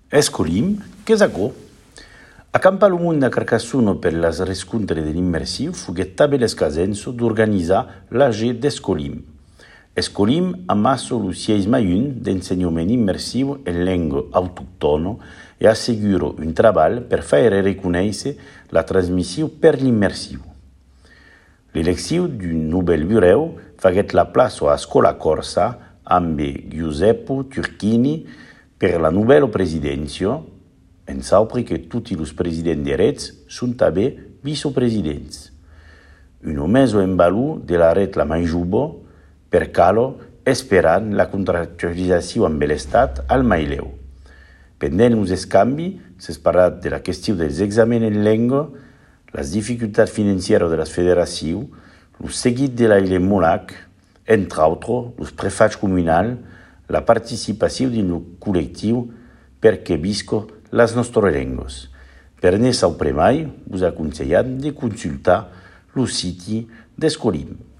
Escolim, che sacò. A Campalumunda Carcassuno per las riscontre dell'immersivo fu gettabile scasenso d'organizzare l'AG d'Escolim. Escolim ha messo lo 6 maiun d'insegnamento immersivo in lingua autoctono e assicura un lavoro per fare riconoscere la trasmissione per l'immersivo. L'elezione di un nuovo bureau fa la place a Scuola Corsa amb Giuseppe Turchini per la nuova presidenza, e sapere che tutti i presidenti eletti sono anche vicepresidenti. Un mese in balù della rete la Mangiubo per calo sperando la contrattualizzazione amb l'Estat al Maileu. Pendent uns scambi, s'è parlat de la questione degli esami in lingua, les difficultats financieres de la federació, el seguit de la Ile Molac, entre altres, els prefats comunals, la participació dins el col·lectiu perquè visco les nostres llengües. Per ne saber mai, us aconsellem de consultar el siti d'Escolim.